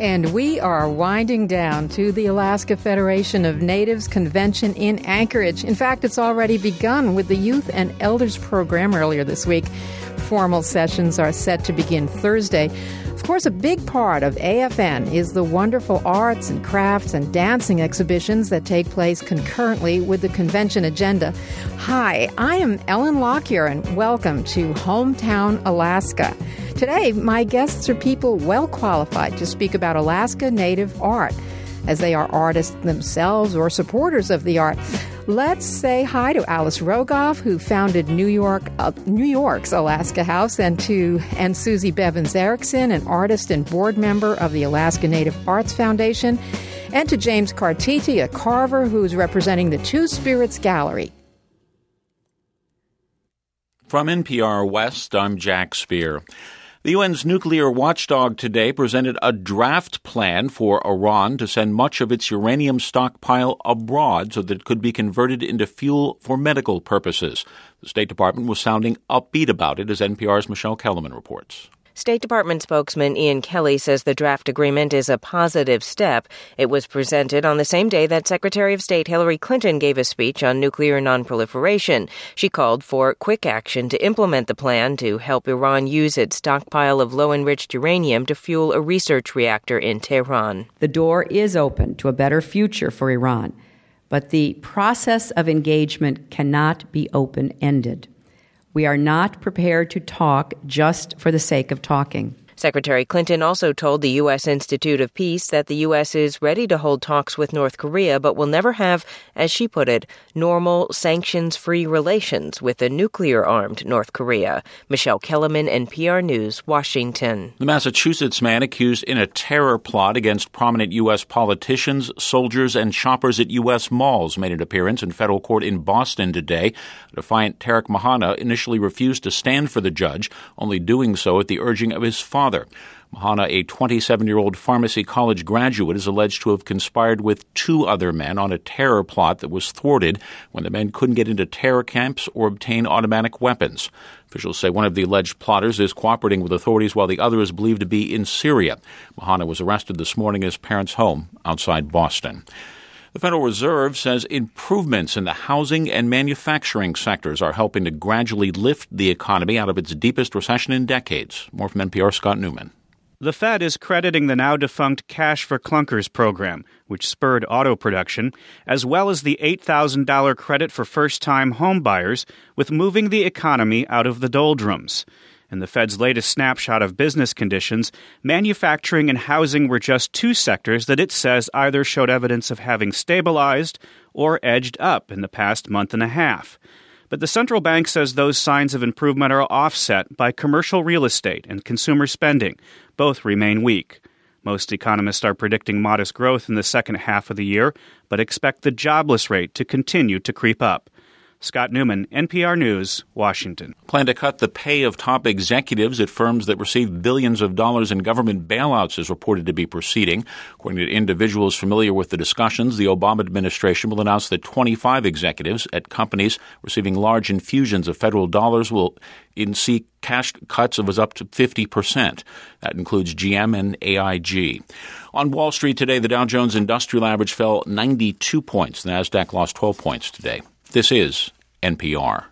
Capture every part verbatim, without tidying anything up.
And we are winding down to the Alaska Federation of Natives Convention in Anchorage. In fact, it's already begun with the Youth and Elders program earlier this week. Formal sessions are set to begin Thursday. Of course, a big part of A F N is the wonderful arts and crafts and dancing exhibitions that take place concurrently with the convention agenda. Hi, I am Ellen Lockyer, and welcome to Hometown Alaska. Today, my guests are people well qualified to speak about Alaska Native art, as they are artists themselves or supporters of the art. Let's say hi to Alice Rogoff, who founded New York, uh, New York's Alaska House, and to and Susie Bevins Erickson, an artist and board member of the Alaska Native Arts Foundation, and to James Cartiti, a carver who's representing the Two Spirits Gallery. From N P R West, I'm Jack Speer. The U N's nuclear watchdog today presented a draft plan for Iran to send much of its uranium stockpile abroad so that it could be converted into fuel for medical purposes. The State Department was sounding upbeat about it, as N P R's Michelle Kellerman reports. State Department spokesman Ian Kelly says the draft agreement is a positive step. It was presented on the same day that Secretary of State Hillary Clinton gave a speech on nuclear nonproliferation. She called for quick action to implement the plan to help Iran use its stockpile of low-enriched uranium to fuel a research reactor in Tehran. The door is open to a better future for Iran, but the process of engagement cannot be open-ended. We are not prepared to talk just for the sake of talking. Secretary Clinton also told the U S. Institute of Peace that the U S is ready to hold talks with North Korea, but will never have, as she put it, normal, sanctions-free relations with a nuclear-armed North Korea. Michelle Kellerman, N P R News, Washington. The Massachusetts man accused in a terror plot against prominent U S politicians, soldiers, and shoppers at U S malls made an appearance in federal court in Boston today. Defiant Tarek Mahana initially refused to stand for the judge, only doing so at the urging of his father. Mahana, a twenty-seven-year-old pharmacy college graduate, is alleged to have conspired with two other men on a terror plot that was thwarted when the men couldn't get into terror camps or obtain automatic weapons. Officials say one of the alleged plotters is cooperating with authorities while the other is believed to be in Syria. Mahana was arrested this morning at his parents' home outside Boston. The Federal Reserve says improvements in the housing and manufacturing sectors are helping to gradually lift the economy out of its deepest recession in decades. More from N P R's Scott Newman. The Fed is crediting the now-defunct Cash for Clunkers program, which spurred auto production, as well as the eight thousand dollars credit for first-time home buyers, with moving the economy out of the doldrums. In the Fed's latest snapshot of business conditions, manufacturing and housing were just two sectors that it says either showed evidence of having stabilized or edged up in the past month and a half. But the central bank says those signs of improvement are offset by commercial real estate and consumer spending. Both remain weak. Most economists are predicting modest growth in the second half of the year, but expect the jobless rate to continue to creep up. Scott Newman, N P R News, Washington. Plan to cut the pay of top executives at firms that receive billions of dollars in government bailouts is reported to be proceeding. According to individuals familiar with the discussions, the Obama administration will announce that twenty-five executives at companies receiving large infusions of federal dollars will in see cash cuts of as up to fifty percent. That includes G M and A I G. On Wall Street today, the Dow Jones Industrial Average fell ninety-two points. The Nasdaq lost twelve points today. This is N P R.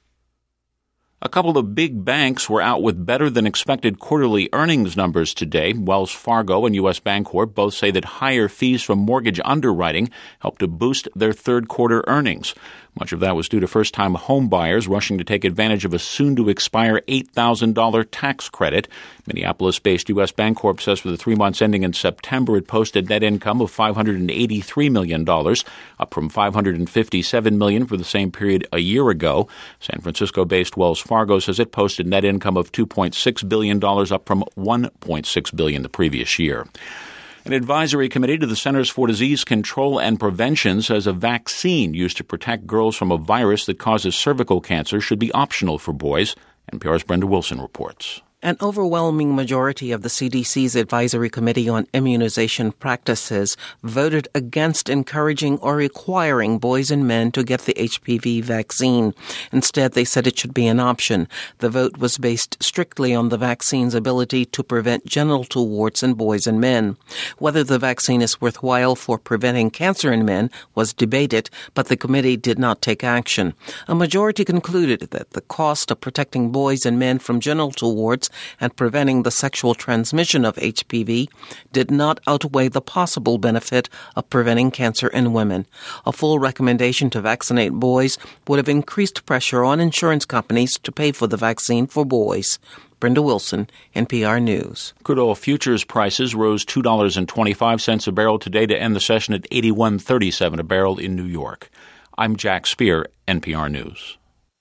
A couple of big banks were out with better-than-expected quarterly earnings numbers today. Wells Fargo and U S. Bancorp both say that higher fees from mortgage underwriting helped to boost their third-quarter earnings. Much of that was due to first-time home buyers rushing to take advantage of a soon-to-expire eight thousand dollars tax credit. Minneapolis-based U S. Bancorp says for the three months ending in September, it posted net income of five hundred eighty-three million dollars, up from five hundred fifty-seven million dollars for the same period a year ago. San Francisco-based Wells Fargo says it posted net income of two point six billion dollars, up from one point six billion dollars the previous year. An advisory committee to the Centers for Disease Control and Prevention says a vaccine used to protect girls from a virus that causes cervical cancer should be optional for boys. N P R's Brenda Wilson reports. An overwhelming majority of the C D C's Advisory Committee on Immunization Practices voted against encouraging or requiring boys and men to get the H P V vaccine. Instead, they said it should be an option. The vote was based strictly on the vaccine's ability to prevent genital warts in boys and men. Whether the vaccine is worthwhile for preventing cancer in men was debated, but the committee did not take action. A majority concluded that the cost of protecting boys and men from genital warts and preventing the sexual transmission of H P V did not outweigh the possible benefit of preventing cancer in women. A full recommendation to vaccinate boys would have increased pressure on insurance companies to pay for the vaccine for boys. Brenda Wilson, N P R News. Crude oil futures prices rose two dollars and twenty-five cents a barrel today to end the session at eighty-one thirty-seven a barrel in New York. I'm Jack Speer, N P R News.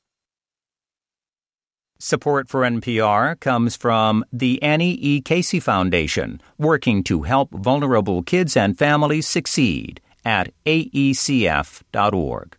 Support for N P R comes from the Annie E. Casey Foundation, working to help vulnerable kids and families succeed at A E C F dot org.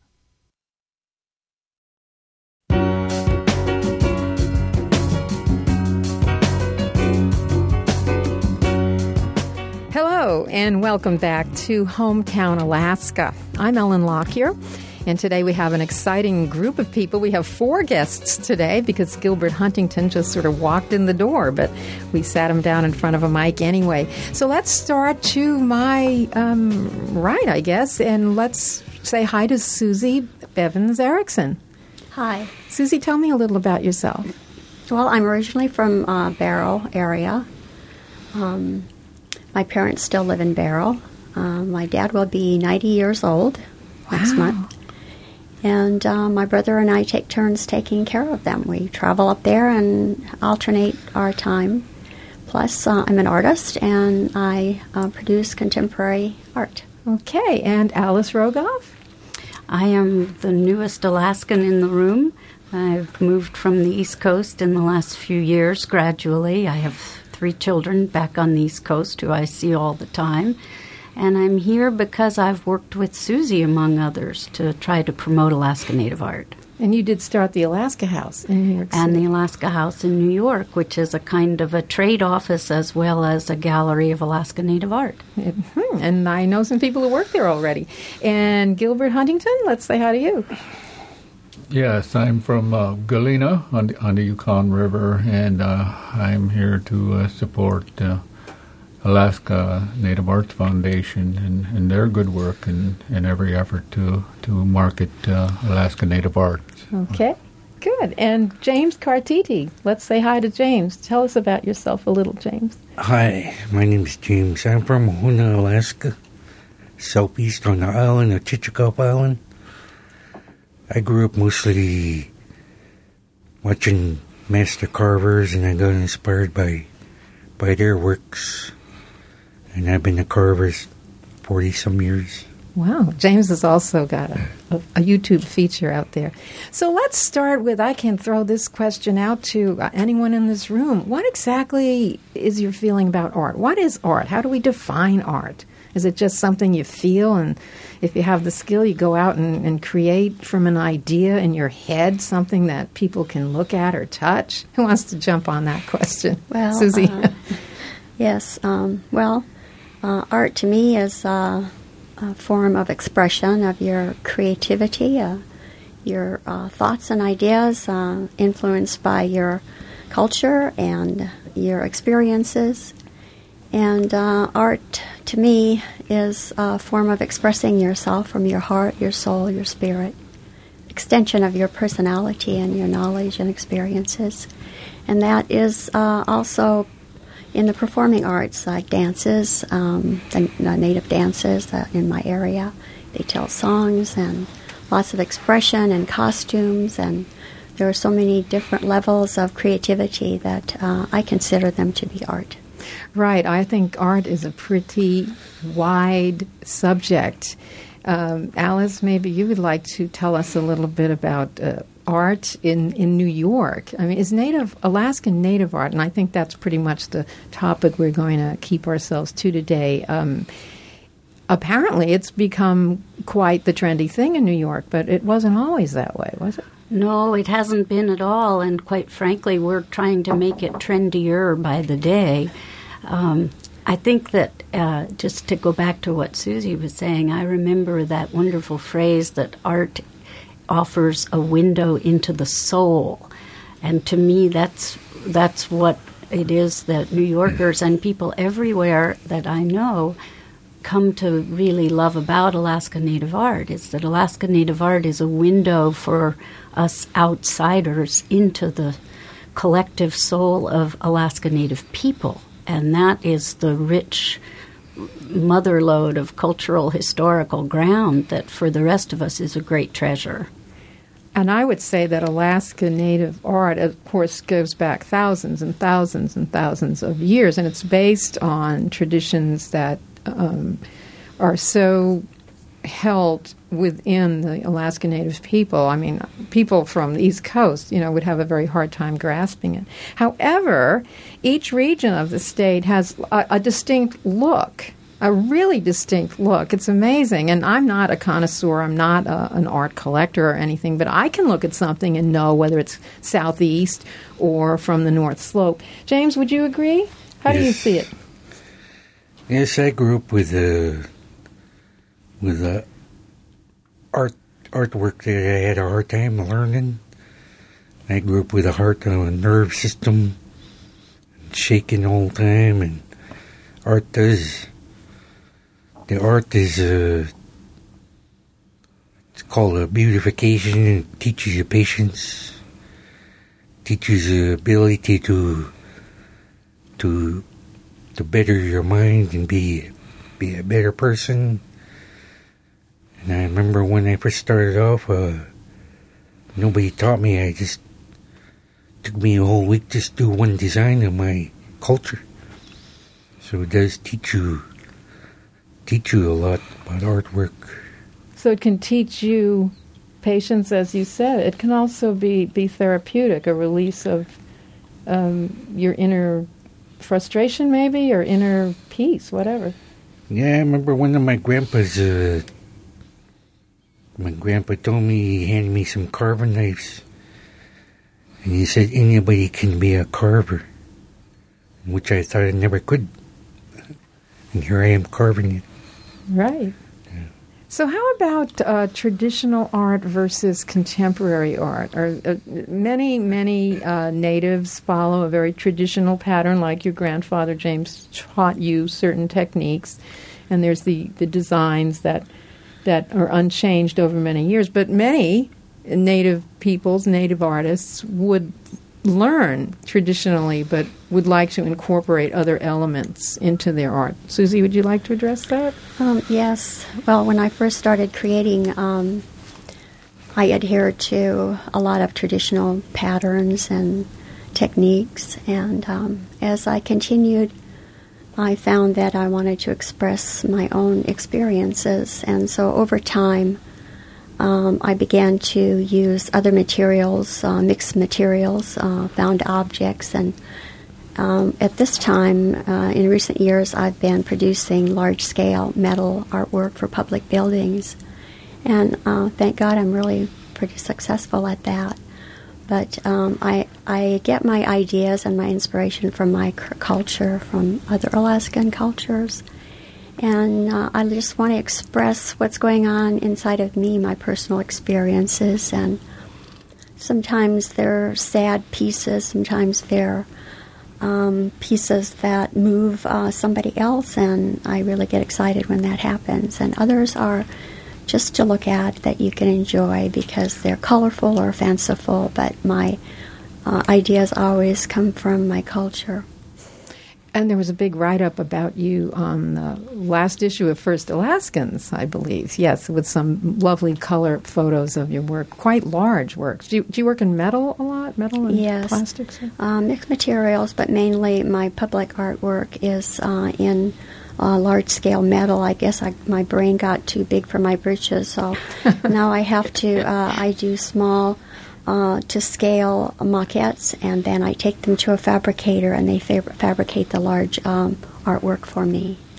Hello, and welcome back to Hometown, Alaska. I'm Ellen Lockyer. And today we have an exciting group of people. We have four guests today because Gilbert Huntington just sort of walked in the door, but we sat him down in front of a mic anyway. So let's start to my um, right, I guess, and let's say hi to Susie Bevins Erickson. Hi. Susie, tell me a little about yourself. Well, I'm originally from uh, Barrow area. Um, my parents still live in Barrow. Uh, my dad will be ninety years old next Wow. month. And uh, my brother and I take turns taking care of them. We travel up there and alternate our time. Plus, uh, I'm an artist, and I uh, produce contemporary art. Okay, and Alice Rogoff? I am the newest Alaskan in the room. I've moved from the East Coast in the last few years gradually. I have three children back on the East Coast who I see all the time. And I'm here because I've worked with Susie, among others, to try to promote Alaska Native art. And you did start the Alaska House in New York City. And the Alaska House in New York, which is a kind of a trade office as well as a gallery of Alaska Native art. Mm-hmm. And I know some people who work there already. And Gilbert Huntington, let's say hi to you. Yes, I'm from uh, Galena on the, on the Yukon River, and uh, I'm here to uh, support uh, Alaska Native Arts Foundation and, and their good work in, in every effort to, to market uh, Alaska Native arts. Okay, good. And James Cartiti, let's say hi to James. Tell us about yourself a little, James. Hi, my name is James. I'm from Hoonah, Alaska, southeast on the island of Chichikov Island. I grew up mostly watching master carvers, and I got inspired by by their works. And I've been a carver forty-some years. Wow. James has also got a, a, a YouTube feature out there. So let's start with, I can throw this question out to uh, anyone in this room. What exactly is your feeling about art? What is art? How do we define art? Is it just something you feel, and if you have the skill, you go out and, and create from an idea in your head something that people can look at or touch? Who wants to jump on that question? Well, Susie. Uh, yes. Um, well, uh, art to me is uh, a form of expression of your creativity, uh, your uh, thoughts and ideas uh, influenced by your culture and your experiences. And uh, art, to me, is a form of expressing yourself from your heart, your soul, your spirit, extension of your personality and your knowledge and experiences. And that is uh, also in the performing arts, like dances, um, the, the native dances uh, in my area. They tell songs and lots of expression and costumes, and there are so many different levels of creativity that uh, I consider them to be art. Right. I think art is a pretty wide subject. Um, Alice, maybe you would like to tell us a little bit about uh, art in, in New York. I mean, is Native, Alaskan Native art, and I think that's pretty much the topic we're going to keep ourselves to today. Um, apparently, it's become quite the trendy thing in New York, but it wasn't always that way, was it? No, it hasn't been at all, and quite frankly, we're trying to make it trendier by the day. Um, I think that, uh, just to go back to what Susie was saying, I remember that wonderful phrase that art offers a window into the soul. And to me, that's that's what it is that New Yorkers and people everywhere that I know come to really love about Alaska Native art, is that Alaska Native art is a window for us outsiders into the collective soul of Alaska Native people. And that is the rich motherlode of cultural, historical ground that for the rest of us is a great treasure. And I would say that Alaska Native art, of course, goes back thousands and thousands and thousands of years, and it's based on traditions that um, are so held within the Alaska Native people. I mean, people from the East Coast, you know, would have a very hard time grasping it. However, each region of the state has a, a distinct look, a really distinct look. It's amazing. And I'm not a connoisseur. I'm not a, an art collector or anything, but I can look at something and know whether it's southeast or from the North Slope. James, would you agree? How yes. do you see it? Yes, I grew up with a with a art artwork that I had a hard time learning. I grew up with a heart and a nerve system, shaking all the time, and art does. The art is a, it's called a beautification. It teaches you patience, teaches you ability to to to better your mind and be be a better person. And I remember when I first started off, uh, nobody taught me. I just took me a whole week just to do one design of my culture. So it does teach you teach you a lot about artwork. So it can teach you patience, as you said. It can also be, be therapeutic, a release of um, your inner frustration, maybe, or inner peace, whatever. Yeah, I remember one of my grandpa's, uh, my grandpa told me, he handed me some carving knives. And he said, anybody can be a carver, which I thought I never could. And here I am carving it. Right. Yeah. So how about uh, traditional art versus contemporary art? Are, uh, many, many uh, natives follow a very traditional pattern, like your grandfather James taught you certain techniques, and there's the, the designs that that are unchanged over many years. But many native peoples, native artists, would learn traditionally, but would like to incorporate other elements into their art. Susie, would you like to address that? Um, yes. Well, when I first started creating, um, I adhered to a lot of traditional patterns and techniques, and um, as I continued, I found that I wanted to express my own experiences, and so over time, Um, I began to use other materials, uh, mixed materials, uh, found objects, and um, at this time, uh, in recent years, I've been producing large-scale metal artwork for public buildings, and uh, thank God I'm really pretty successful at that. But um, I, I get my ideas and my inspiration from my c- culture, from other Alaskan cultures. And uh, I just want to express what's going on inside of me, my personal experiences. And sometimes they're sad pieces, sometimes they're um, pieces that move uh, somebody else, and I really get excited when that happens. And others are just to look at that you can enjoy because they're colorful or fanciful, but my uh, ideas always come from my culture. And there was a big write-up about you on the last issue of First Alaskans, I believe. Yes, with some lovely color photos of your work, quite large works. Do you, do you work in metal a lot, metal and yes. plastics? Um, mixed materials, but mainly my public artwork is uh, in uh, large-scale metal. I guess I, my brain got too big for my britches, so now I have to, uh, I do small Uh, to scale maquettes, and then I take them to a fabricator, and they fab- fabricate the large um, artwork for me.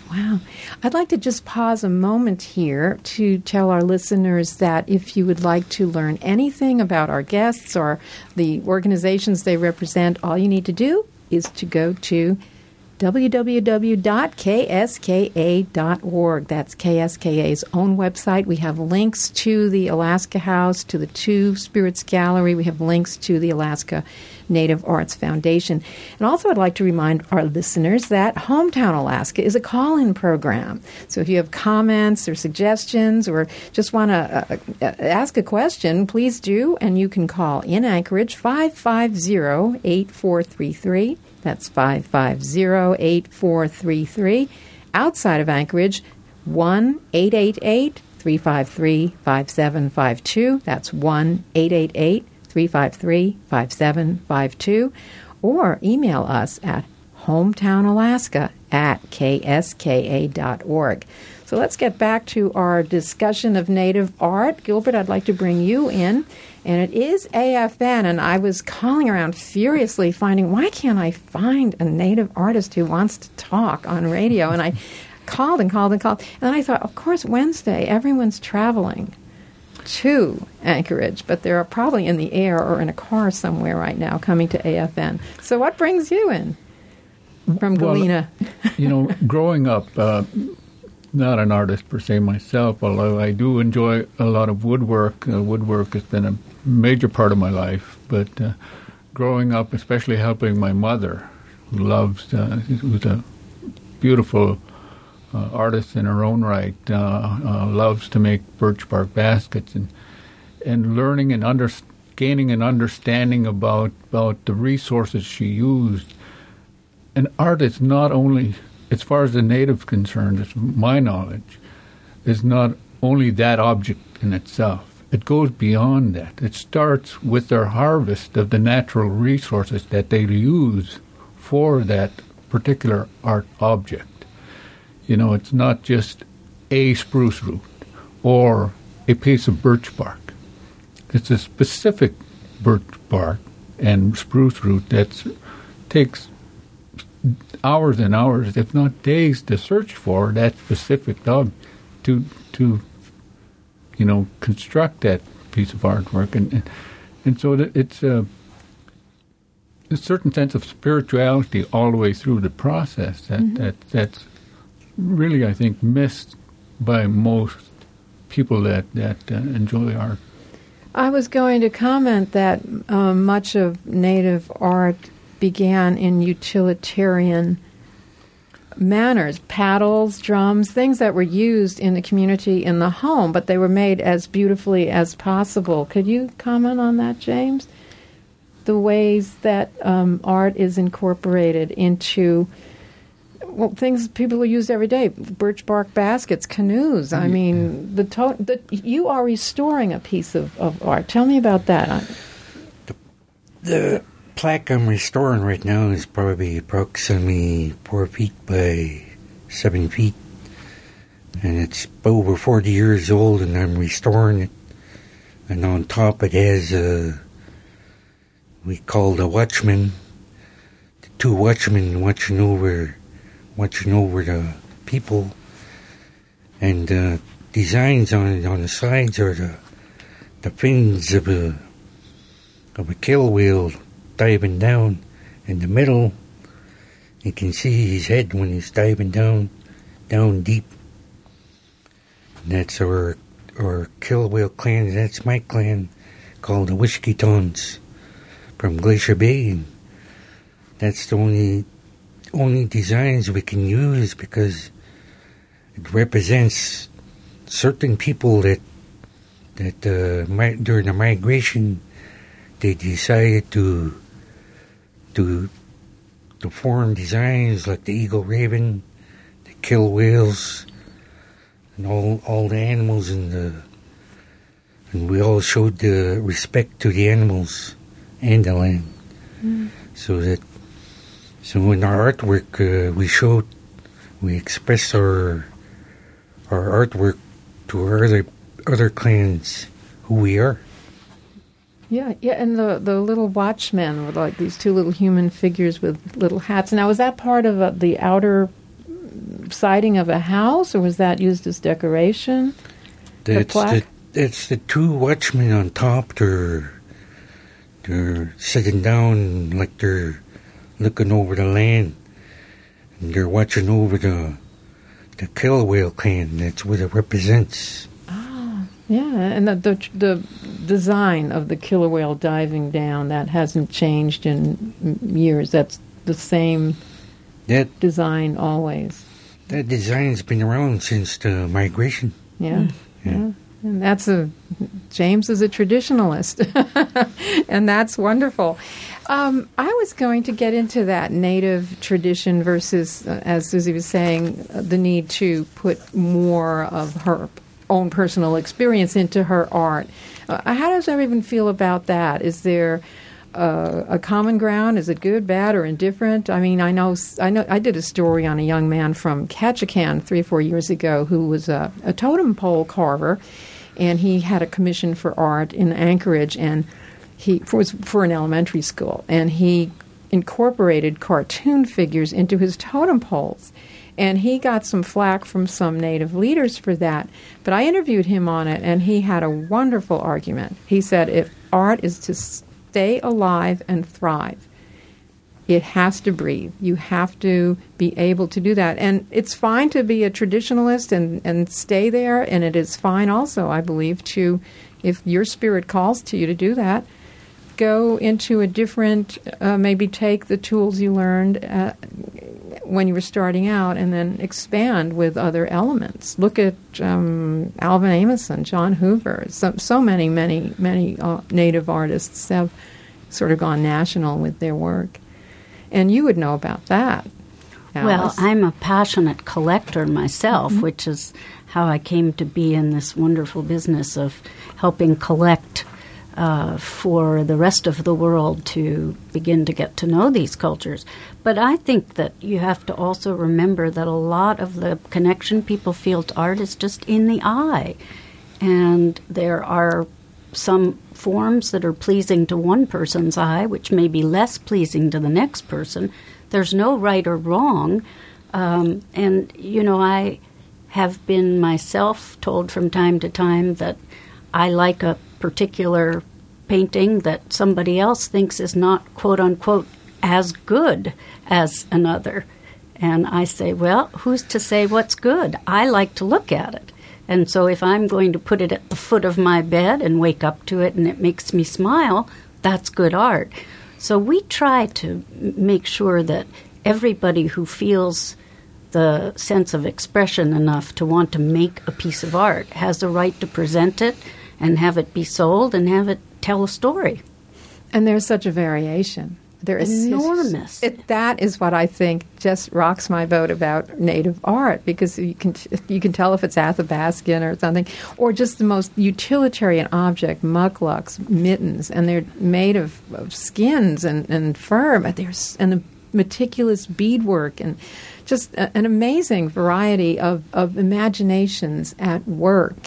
Wow. I'd like to just pause a moment here to tell our listeners that if you would like to learn anything about our guests or the organizations they represent, all you need to do is to go to w w w dot k s k a dot org. That's K S K A's own website. We have links to the Alaska House, to the Two Spirits Gallery. We have links to the Alaska Native Arts Foundation. And also I'd like to remind our listeners that Hometown Alaska is a call-in program. So if you have comments or suggestions or just want to uh, ask a question, please do. And you can call in Anchorage five five zero, eight four three three. That's five five zero, eight four three three. Outside of Anchorage, one eight eight eight, three five three, five seven five two. That's one eight eight eight, three five three, five seven five two. Or email us at hometownalaska at k s k a dot org. So let's get back to our discussion of Native art. Gilbert, I'd like to bring you in. And it is A F N, and I was calling around furiously finding, why can't I find a Native artist who wants to talk on radio? And I called and called and called. And then I thought, of course, Wednesday, everyone's traveling to Anchorage, but they're probably in the air or in a car somewhere right now coming to A F N. So what brings you in from Galena? Well, you know, growing up, uh, not an artist per se myself, although I do enjoy a lot of woodwork. Uh, woodwork has been a major part of my life. But uh, growing up, especially helping my mother, who loves, uh, who's a beautiful uh, artist in her own right, uh, uh, loves to make birch bark baskets, and and learning and under, gaining an understanding about about the resources she used. And art is not only, as far as the Native's concerned, it's my knowledge, is not only that object in itself. It goes beyond that. It starts with their harvest of the natural resources that they use for that particular art object. You know, it's not just a spruce root or a piece of birch bark. It's a specific birch bark and spruce root that takes hours and hours, if not days, to search for that specific dog to to you know construct that piece of artwork, and and, and so that it's a, a certain sense of spirituality all the way through the process that, mm-hmm. that that's really, I think, missed by most people that that uh, enjoy art. I was going to comment that uh, much of Native art began in utilitarian manners, paddles, drums, things that were used in the community in the home, but they were made as beautifully as possible. Could you comment on that, James? The ways that um, art is incorporated into well, things people use every day, birch bark baskets, canoes. I mean, the, to- the you are restoring a piece of, of art. Tell me about that. The, the plaque I'm restoring right now is probably approximately four feet by seven feet. And it's over forty years old, and I'm restoring it. And on top it has a, we call the watchman, the two watchmen watching over, watching over the people. And uh, designs on it, on the sides are the, the fins of a, of a kill whale diving down. In the middle, you can see his head when he's diving down, down deep. And that's our our kill whale clan. That's my clan, called the Wishketons, from Glacier Bay. And that's the only only designs we can use because it represents certain people that that uh, mi- during the migration they decided to. to to form designs like the eagle raven, the kill whales, and all all the animals in the, and we all showed the respect to the animals and the land. Mm. So that, so in our artwork uh, we showed, we expressed our our artwork to our other other clans who we are. Yeah, yeah, and the, the little watchmen were like these two little human figures with little hats. Now, was that part of uh, the outer siding of a house, or was that used as decoration? That's the, that's the two watchmen on top. They're, they're sitting down like they're looking over the land. And they're watching over the, the killer whale clan. That's what it represents. Oh, yeah. And the, the, the design of the killer whale diving down, that hasn't changed in years. That's the same that, design always. That design's been around since the migration. Yeah. Mm. Yeah. yeah. And that's a, James is a traditionalist. And that's wonderful. Um, I was going to get into that native tradition versus, uh, as Susie was saying, uh, the need to put more of her own personal experience into her art. Uh, how does everyone feel about that? Is there uh, a common ground? Is it good, bad, or indifferent? I mean, I know, I know, I did a story on a young man from Ketchikan three or four years ago who was a, a totem pole carver, and he had a commission for art in Anchorage, and he for, for an elementary school, and he incorporated cartoon figures into his totem poles. And he got some flack from some Native leaders for that. But I interviewed him on it, and he had a wonderful argument. He said if art is to stay alive and thrive, it has to breathe. You have to be able to do that. And it's fine to be a traditionalist and, and stay there, and it is fine also, I believe, to, if your spirit calls to you to do that, go into a different, uh, maybe take the tools you learned uh, when you were starting out and then expand with other elements. Look at um, Alvin Amoson, John Hoover. So, so many, many, many uh, Native artists have sort of gone national with their work. And you would know about that, Alice. Well, I'm a passionate collector myself, mm-hmm. which is how I came to be in this wonderful business of helping collect Uh, for the rest of the world to begin to get to know these cultures. But I think that you have to also remember that a lot of the connection people feel to art is just in the eye. And there are some forms that are pleasing to one person's eye, which may be less pleasing to the next person. There's no right or wrong. Um, and, you know, I have been myself told from time to time that I like a particular painting that somebody else thinks is not, quote-unquote, as good as another. And I say, well, who's to say what's good? I like to look at it. And so if I'm going to put it at the foot of my bed and wake up to it and it makes me smile, that's good art. So we try to make sure that everybody who feels the sense of expression enough to want to make a piece of art has the right to present it and have it be sold and have it tell a story. And there's such a variation. There is enormous. It, that is what I think just rocks my boat about Native art, because you can you can tell if it's Athabascan or something, or just the most utilitarian object, mucklucks, mittens, and they're made of, of skins and, and fur, but there's and the meticulous beadwork and just a, an amazing variety of, of imaginations at work.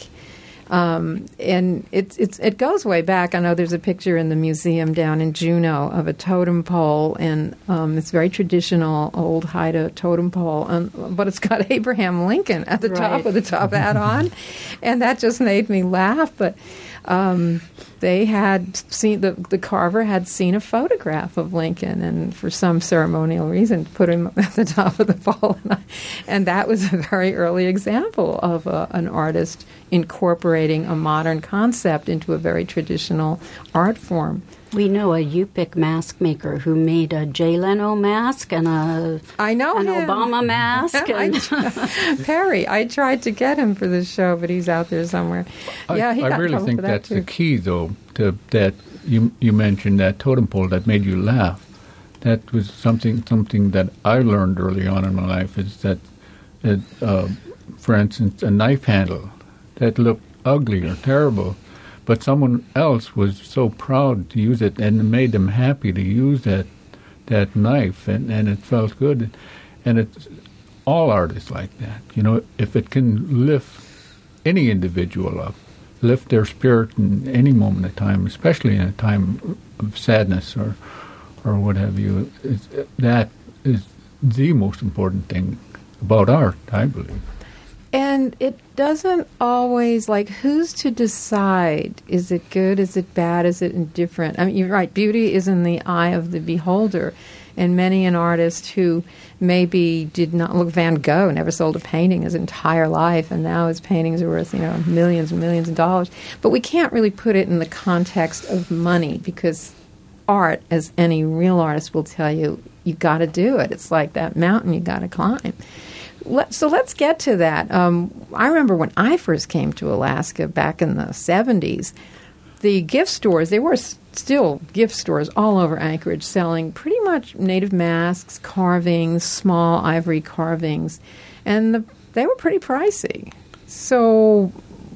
Um, and it, it's, it goes way back. I know there's a picture in the museum down in Juneau of a totem pole, and um, it's very traditional, old Haida totem pole, and, but it's got Abraham Lincoln at the right. top with the top hat on, and that just made me laugh. But um, they had seen, the, the carver had seen a photograph of Lincoln, and for some ceremonial reason put him at the top of the pole, and, I, and that was a very early example of a, an artist incorporating a modern concept into a very traditional art form. We know a Yupik mask maker who made a Jay Leno mask and a I know an him. Obama mask. And I, Perry, I tried to get him for this show, but he's out there somewhere. I, yeah, he I got really think that that's too. the key, though, to that you you mentioned that totem pole that made you laugh. That was something something that I learned early on in my life, is that, that uh, for instance, a knife handle that looked ugly or terrible, but someone else was so proud to use it, and it made them happy to use that that knife, and, and it felt good. And it's all art is like that. You know, if it can lift any individual up, lift their spirit in any moment of time, especially in a time of sadness or or what have you, it's, that is the most important thing about art, I believe. And it doesn't always, like, who's to decide? Is it good? Is it bad? Is it indifferent? I mean, you're right. Beauty is in the eye of the beholder. And many an artist who maybe did not, look, Van Gogh never sold a painting his entire life, and now his paintings are worth, you know, millions and millions of dollars. But we can't really put it in the context of money, because art, as any real artist will tell you, you got to do it. It's like that mountain you got to climb. Let, so let's get to that. Um, I remember when I first came to Alaska back in the seventies, the gift stores, they were s- still gift stores all over Anchorage selling pretty much native masks, carvings, small ivory carvings, and the, they were pretty pricey. So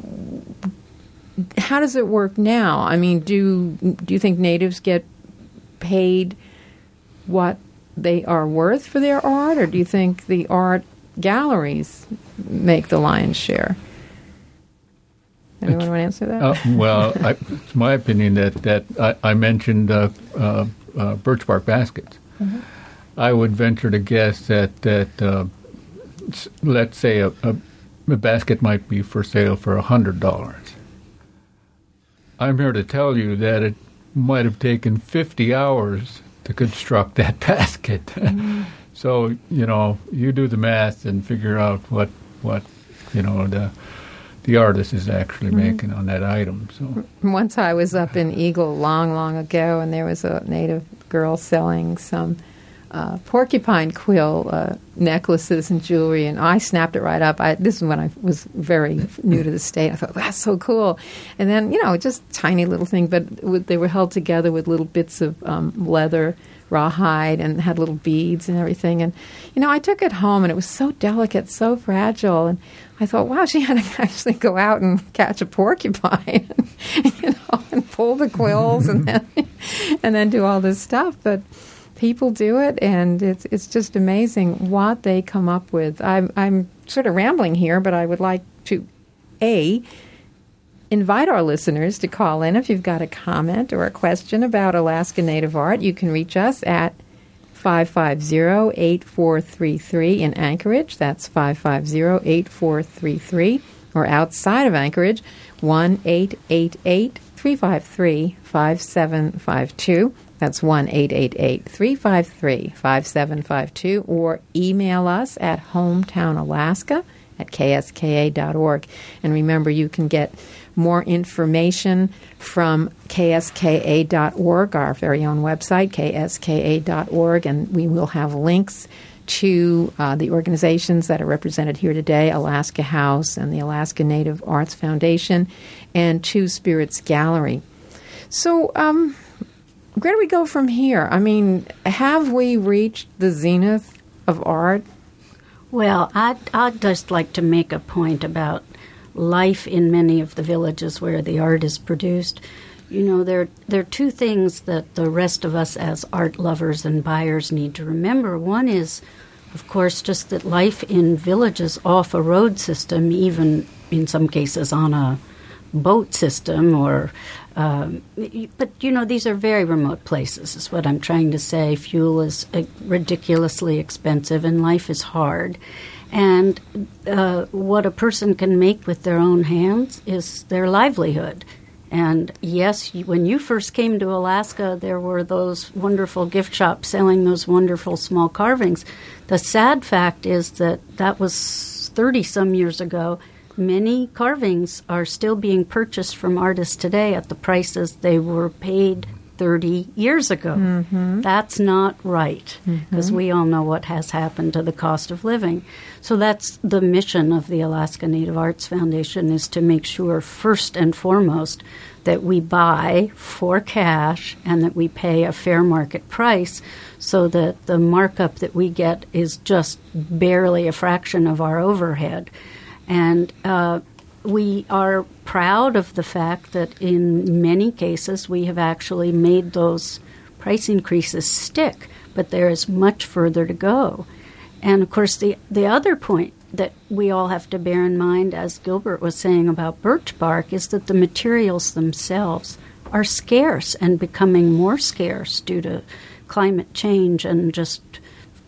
how does it work now? I mean, do do you think natives get paid what they are worth for their art, or do you think the art galleries make the lion's share? Anyone want to answer that? Uh, well, I, it's my opinion that, that I, I mentioned uh, uh, uh, birch bark baskets. Mm-hmm. I would venture to guess that, that uh, let's say a, a, a basket might be for sale for one hundred dollars. I'm here to tell you that it might have taken fifty hours to construct that basket. Mm-hmm. So, you know, you do the math and figure out what, what you know, the the artist is actually mm-hmm. making on that item. So once I was up in Eagle long, long ago, and there was a native girl selling some uh, porcupine quill uh, necklaces and jewelry, and I snapped it right up. I, this is when I was very new to the state. I thought, that's so cool. And then, you know, just tiny little thing, but w- they were held together with little bits of um, leather, rawhide, and had little beads and everything. And, you know, I took it home, and it was so delicate, so fragile. And I thought, wow, she had to actually go out and catch a porcupine, and, you know, and pull the quills and then and then do all this stuff. But people do it, and it's it's just amazing what they come up with. I'm I'm sort of rambling here, but I would like to, A, invite our listeners to call in if you've got a comment or a question about Alaska Native art. You can reach us at five five zero, eight four three three in Anchorage. That's five five zero, eight four three three. Or outside of Anchorage, one eight eight eight, three five three, five seven five two. That's one eight eight eight, three five three, five seven five two. Or email us at hometownalaska at k s k a dot org. And remember, you can get more information from k s k a dot org, our very own website, k s k a dot org, and we will have links to uh, the organizations that are represented here today, Alaska House and the Alaska Native Arts Foundation, and Two Spirits Gallery. So, um, where do we go from here? I mean, have we reached the zenith of art? Well, I'd, I'd just like to make a point about life in many of the villages where the art is produced. You know, there, there are two things that the rest of us as art lovers and buyers need to remember. One is, of course, just that life in villages off a road system, even in some cases on a boat system, or um, but, you know, these are very remote places, is what I'm trying to say. Fuel is uh, ridiculously expensive, and life is hard. And uh, what a person can make with their own hands is their livelihood. And yes, when you first came to Alaska, there were those wonderful gift shops selling those wonderful small carvings. The sad fact is that that was thirty-some years ago. Many carvings are still being purchased from artists today at the prices they were paid thirty years ago. Mm-hmm. That's not right, because mm-hmm. we all know what has happened to the cost of living. So that's the mission of the Alaska Native Arts Foundation, is to make sure, first and foremost, that we buy for cash and that we pay a fair market price, so that the markup that we get is just barely a fraction of our overhead. And uh, we are proud of the fact that in many cases we have actually made those price increases stick, but there is much further to go. And, of course, the, the other point that we all have to bear in mind, as Gilbert was saying about birch bark, is that the materials themselves are scarce and becoming more scarce due to climate change and just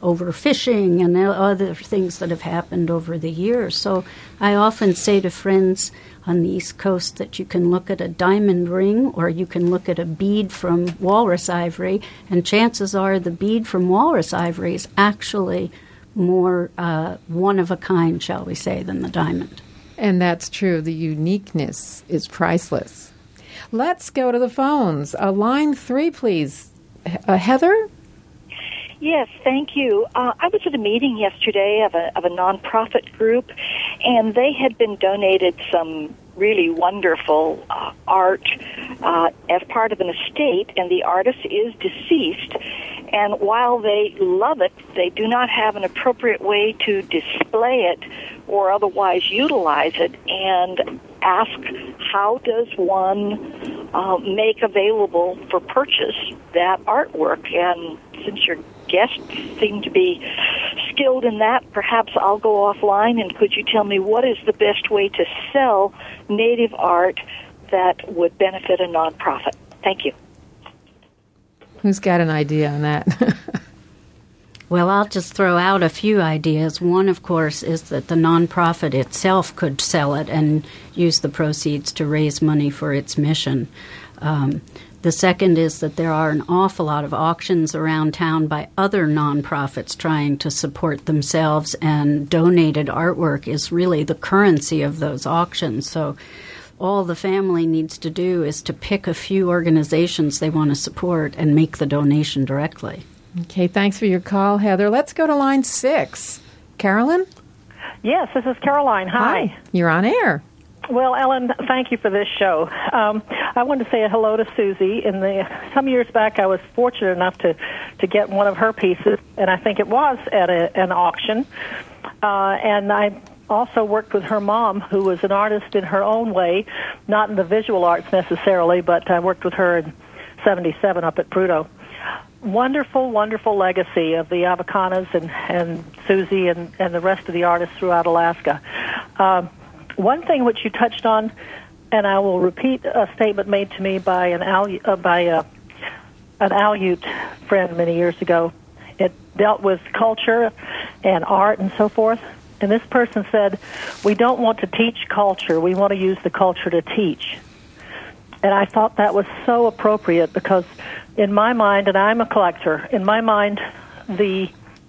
overfishing and other things that have happened over the years. So I often say to friends on the East Coast that you can look at a diamond ring or you can look at a bead from walrus ivory, and chances are the bead from walrus ivory is actually more uh, one-of-a-kind, shall we say, than the diamond. And that's true. The uniqueness is priceless. Let's go to the phones. Uh, line three, please. Uh, Heather? Yes, thank you. Uh, I was at a meeting yesterday of a, of a nonprofit group, and they had been donated some really wonderful uh, art uh, as part of an estate, and the artist is deceased. And while they love it, they do not have an appropriate way to display it or otherwise utilize it, and ask how does one uh, make available for purchase that artwork. And since your guests seem to be skilled in that, perhaps I'll go offline, and could you tell me what is the best way to sell native art that would benefit a nonprofit? Thank you. Who's got an idea on that? Well, I'll just throw out a few ideas. One, of course, is that the nonprofit itself could sell it and use the proceeds to raise money for its mission. Um, the second is that there are an awful lot of auctions around town by other nonprofits trying to support themselves, and donated artwork is really the currency of those auctions. So all the family needs to do is to pick a few organizations they want to support and make the donation directly. Okay, thanks for your call, Heather. Let's go to line six. Carolyn? Yes, this is Caroline. Hi. Hi. You're on air. Well, Ellen, thank you for this show. Um, I wanted to say a hello to Susie. In the some years back, I was fortunate enough to, to get one of her pieces, and I think it was at a, an auction. Uh, and I also worked with her mom, who was an artist in her own way, not in the visual arts necessarily, but I worked with her in seventy-seven up at Prudhoe. Wonderful, wonderful legacy of the Avocanas and, and Susie and, and the rest of the artists throughout Alaska. Um, one thing which you touched on, and I will repeat a statement made to me by an Al, uh, by a, an Aleut friend many years ago. It dealt with culture and art and so forth. And this person said, we don't want to teach culture, we want to use the culture to teach. And I thought that was so appropriate because in my mind, and I'm a collector, in my mind, the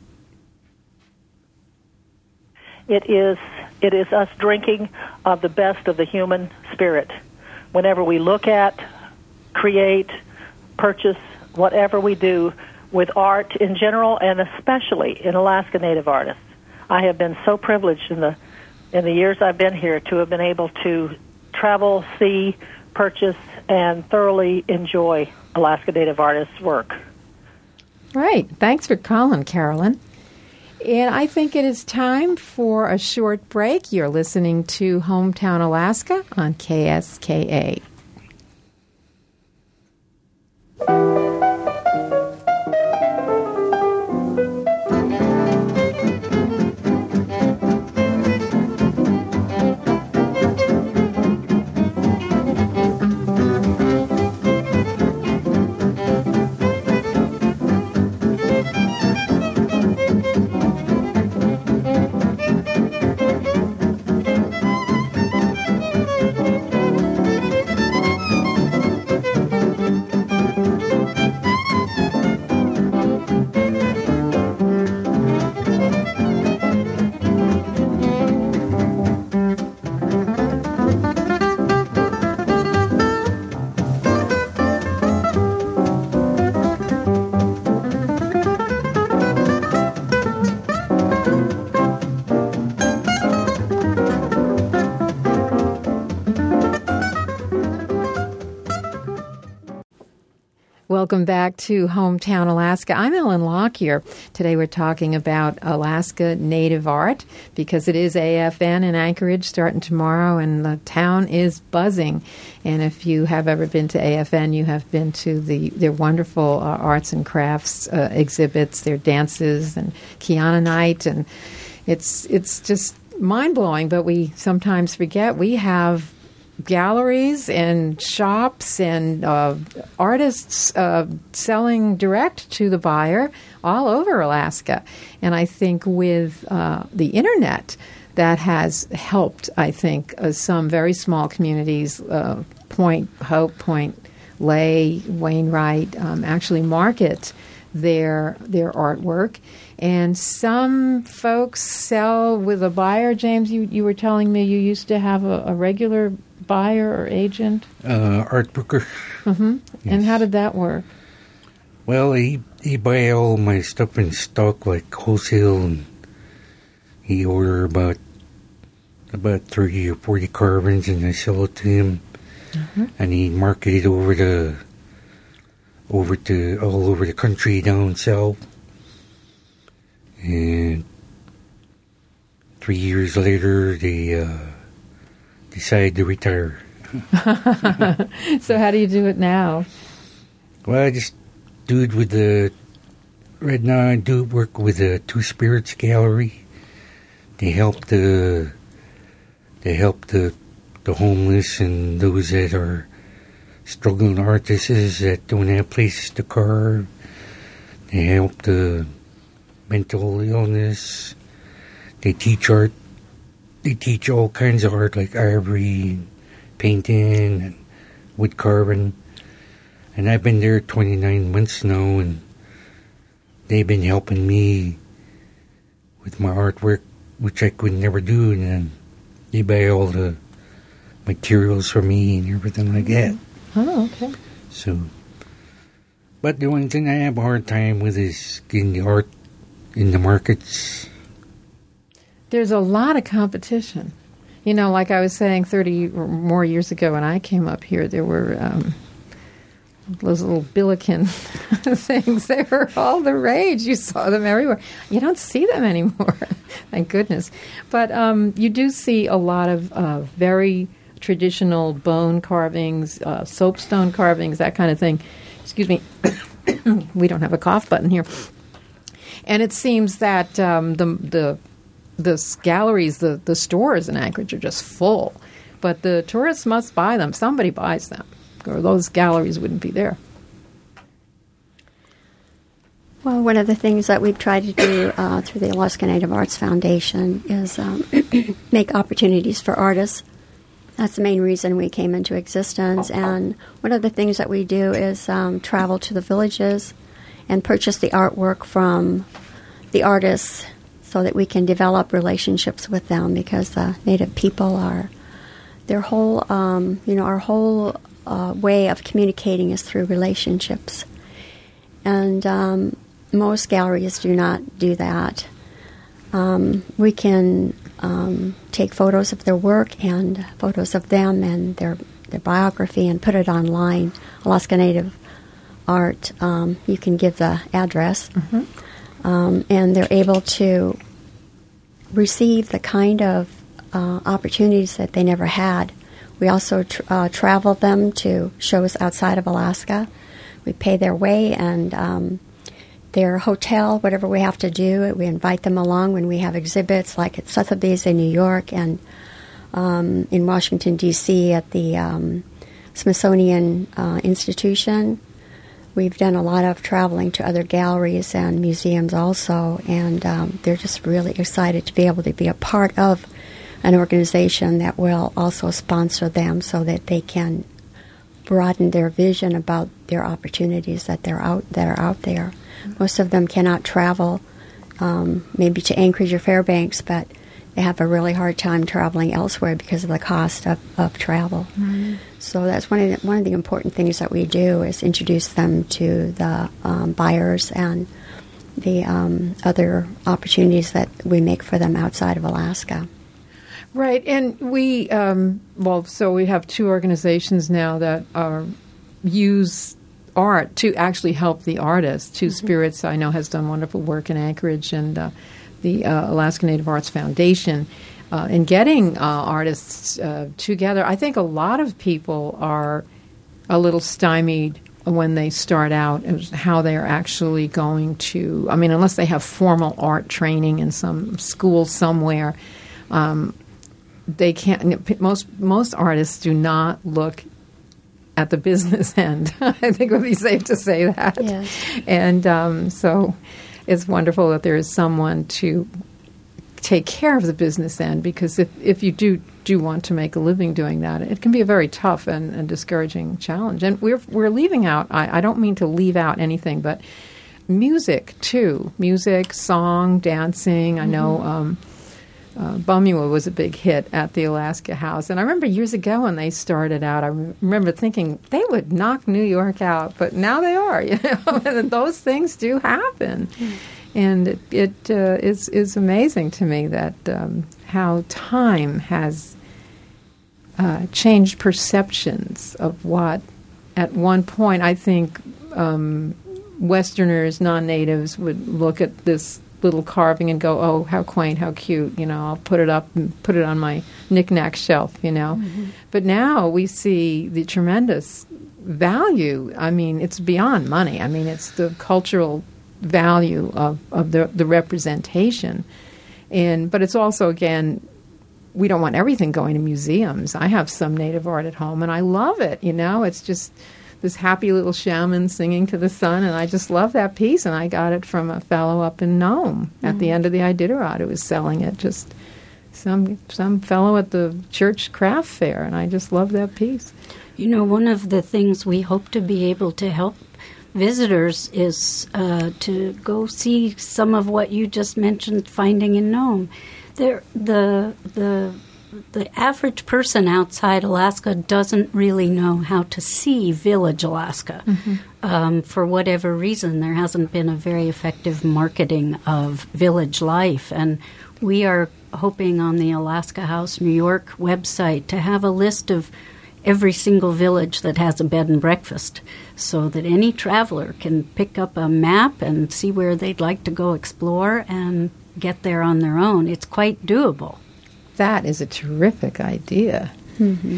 it is it is us drinking of the best of the human spirit. Whenever we look at, create, purchase, whatever we do with art in general, and especially in Alaska Native artists. I have been so privileged in the in the years I've been here to have been able to travel, see, purchase, and thoroughly enjoy Alaska Native artists' work. Right. Thanks for calling, Carolyn. And I think it is time for a short break. You're listening to Hometown Alaska on K S K A. Welcome back to Hometown Alaska. I'm Ellen Lockyer. Today we're talking about Alaska Native art because it is A F N in Anchorage starting tomorrow, and the town is buzzing. And if you have ever been to A F N, you have been to the their wonderful uh, arts and crafts uh, exhibits, their dances and Kiana Night, and it's it's just mind-blowing. But we sometimes forget we have galleries and shops and uh, artists uh, selling direct to the buyer all over Alaska. And I think with uh, the internet, that has helped, I think, uh, some very small communities, uh, Point Hope, Point Lay, Wainwright, um, actually market their their artwork. And some folks sell with a buyer. James, you, you were telling me you used to have a, a regular buyer or agent? Uh, art booker. Mm-hmm. Yes. And how did that work? Well, he, he buy all my stuff in stock, like wholesale, and he order about about thirty or forty carvings, and I sell it to him. Mm-hmm. And he market it over the over to all over the country down south. And three years later, they uh, decided to retire. So how do you do it now? Well, I just do it with the right now. I do work with the Two Spirits Gallery. They help the they help the the homeless and those that are struggling artists that don't have places to carve. They help the mental illness. They teach art. They teach all kinds of art, like ivory, painting, and wood carving. And I've been there twenty-nine months now, and they've been helping me with my artwork, which I could never do. And then they buy all the materials for me and everything like that. Oh, okay. So, but the one thing I have a hard time with is getting the art in the markets. There's a lot of competition. You know, like I was saying thirty or more years ago when I came up here, there were um, those little Billiken things. They were all the rage. You saw them everywhere. You don't see them anymore, thank goodness. But um, you do see a lot of uh, very traditional bone carvings, uh, soapstone carvings, that kind of thing. Excuse me. We don't have a cough button here. And it seems that um, the the the galleries, the, the stores in Anchorage are just full. But the tourists must buy them. Somebody buys them, or those galleries wouldn't be there. Well, one of the things that we've tried to do uh, through the Alaska Native Arts Foundation is um, make opportunities for artists. That's the main reason we came into existence. And one of the things that we do is um, travel to the villages and purchase the artwork from the artists so that we can develop relationships with them, because the Native people are, their whole, um, you know, our whole uh, way of communicating is through relationships. And um, most galleries do not do that. Um, we can um, take photos of their work and photos of them and their their biography and put it online. Alaska Native Art, um, you can give the address, mm-hmm. um, and they're able to receive the kind of uh, opportunities that they never had. We also tr- uh, travel them to shows outside of Alaska. We pay their way and um, their hotel, whatever we have to do. We invite them along when we have exhibits, like at Sotheby's in New York and um, in Washington, D C at the um, Smithsonian uh, Institution. We've done a lot of traveling to other galleries and museums also, and um, they're just really excited to be able to be a part of an organization that will also sponsor them so that they can broaden their vision about their opportunities that they're out that are out there. Most of them cannot travel, um, maybe to Anchorage or Fairbanks, but they have a really hard time traveling elsewhere because of the cost of, of travel. Mm-hmm. So that's one of the, one of the important things that we do is introduce them to the um, buyers and the um, other opportunities that we make for them outside of Alaska. Right, and we, um, well, so we have two organizations now that are use art to actually help the artists. Two mm-hmm. Spirits, I know, has done wonderful work in Anchorage, and uh, the uh, Alaska Native Arts Foundation uh, in getting uh, artists uh, together. I think a lot of people are a little stymied when they start out, how they're actually going to, I mean, unless they have formal art training in some school somewhere, um, they can't. Most most artists do not look at the business end. I think it would be safe to say that. Yes. And um, so it's wonderful that there is someone to take care of the business end, because if, if you do do want to make a living doing that, it can be a very tough and, and discouraging challenge. And we're we're leaving out, I, I don't mean to leave out anything, but music too. Music, song, dancing. I know um, uh, Bumua was a big hit at the Alaska House. And I remember years ago when they started out, I remember thinking they would knock New York out, but now they are, you know, and those things do happen. Mm. And it, it uh, is, is amazing to me that um, how time has uh, changed perceptions of what, at one point, I think um, Westerners, non-natives, would look at this little carving and go, oh, how quaint, how cute, you know, I'll put it up and put it on my knick-knack shelf, you know. Mm-hmm. But now we see the tremendous value. I mean, it's beyond money. I mean, it's the cultural value of, of the, the representation. And but it's also, again, we don't want everything going to museums. I have some native art at home, and I love it, you know. It's just this happy little shaman singing to the sun, and I just love that piece, and I got it from a fellow up in Nome mm-hmm. at the end of the Iditarod who was selling it, just some some fellow at the church craft fair, and I just love that piece. You know, one of the things we hope to be able to help visitors is uh, to go see some of what you just mentioned, finding in Nome. There, the the the average person outside Alaska doesn't really know how to see Village Alaska. Mm-hmm. Um, for whatever reason, there hasn't been a very effective marketing of village life, and we are hoping on the Alaska House New York website to have a list of every single village that has a bed and breakfast, so that any traveler can pick up a map and see where they'd like to go explore and get there on their own. It's quite doable. That is a terrific idea. Mm-hmm.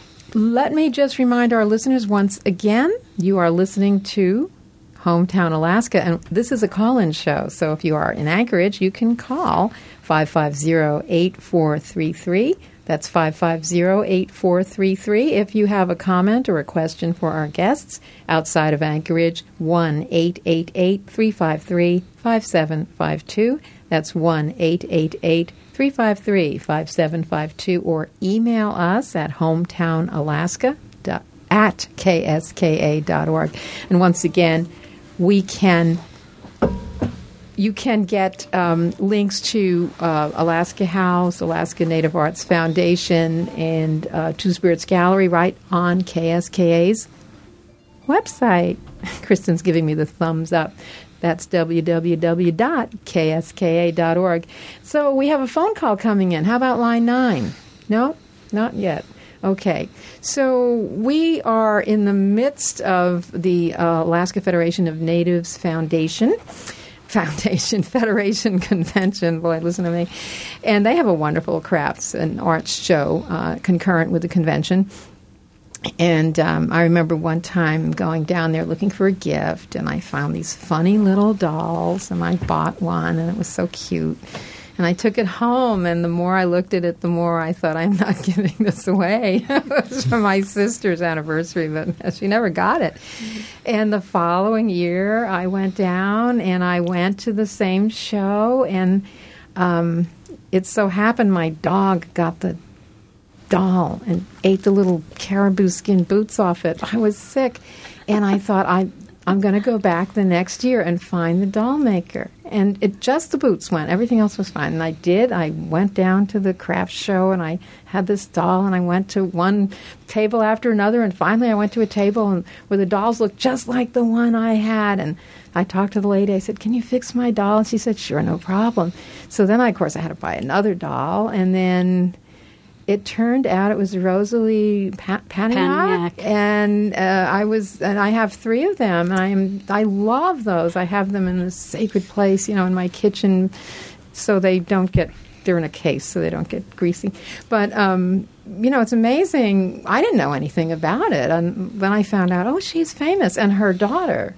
Let me just remind our listeners once again, you are listening to Hometown Alaska, and this is a call-in show. So if you are in Anchorage, you can call five five zero, eight four three three. That's five five zero, eight four three three. If you have a comment or a question for our guests outside of Anchorage, one eight eight eight, three five three, five seven five two. That's one eight eight eight, three five three, five seven five two. Or email us at hometownalaska at k s k a dot org. And once again, we can... You can get um, links to uh, Alaska House, Alaska Native Arts Foundation, and uh, Two Spirits Gallery right on K S K A's website. Kristen's giving me the thumbs up. That's w w w dot k s k a dot org. So we have a phone call coming in. How about line nine? No? Not yet. Okay. So we are in the midst of the uh, Alaska Federation of Natives Foundation. Foundation, Federation Convention. Boy, listen to me. And they have a wonderful crafts and arts show uh, concurrent with the convention. And um, I remember one time going down there looking for a gift, and I found these funny little dolls, and I bought one, and it was so cute. And I took it home, and the more I looked at it, the more I thought, I'm not giving this away. It was for my sister's anniversary, but she never got it. Mm-hmm. And the following year, I went down, and I went to the same show, and um, it so happened my dog got the doll and ate the little caribou skin boots off it. I was sick, and I thought, I, I'm going to go back the next year and find the doll maker. And it just the boots went. Everything else was fine. And I did. I went down to the craft show, and I had this doll, and I went to one table after another, and finally I went to a table and where the dolls looked just like the one I had. And I talked to the lady. I said, can you fix my doll? And she said, sure, no problem. So then, I, of course, I had to buy another doll, and then it turned out it was Rosalie pa- Paniak, and uh, I was, and I have three of them. And I am, I love those. I have them in this sacred place, you know, in my kitchen, so they don't get. They're in a case, so they don't get greasy. But um, you know, it's amazing. I didn't know anything about it, and then I found out, oh, she's famous, and her daughter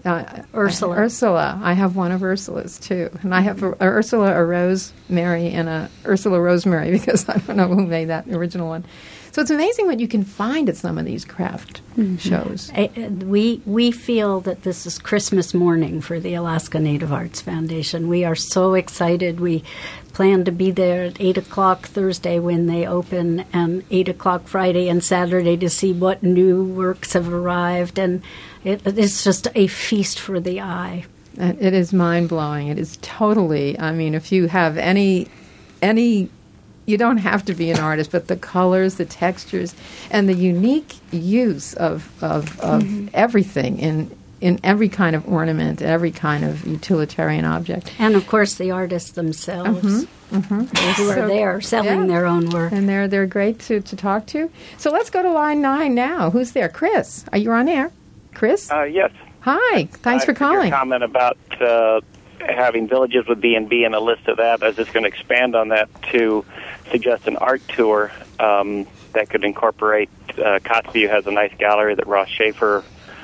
Uh, Ursula. Ursula. I have one of Ursula's, too. And I have a, a Ursula, a Rosemary, and a Ursula Rosemary, because I don't know who made that original one. So it's amazing what you can find at some of these craft mm-hmm. shows. I, we we feel that this is Christmas morning for the Alaska Native Arts Foundation. We are so excited. We plan to be there at eight o'clock Thursday when they open, and eight o'clock Friday and Saturday to see what new works have arrived. And it, it's just a feast for the eye. It is mind-blowing. It is totally, I mean, if you have any any... You don't have to be an artist, but the colors, the textures, and the unique use of of, of mm-hmm. everything in in every kind of ornament, every kind of utilitarian object. And, of course, the artists themselves mm-hmm. Mm-hmm. who are so, there selling yeah. their own work. And they're, they're great to, to talk to. So let's go to line nine now. Who's there? Chris, are you on air? Chris? Uh, yes. Hi. Thanks I for calling. Your comment about uh, having villages with B and B and a list of that. I was just going to expand on that to suggest an art tour um, that could incorporate. Uh, Kotzebue has a nice gallery that Ross Schaefer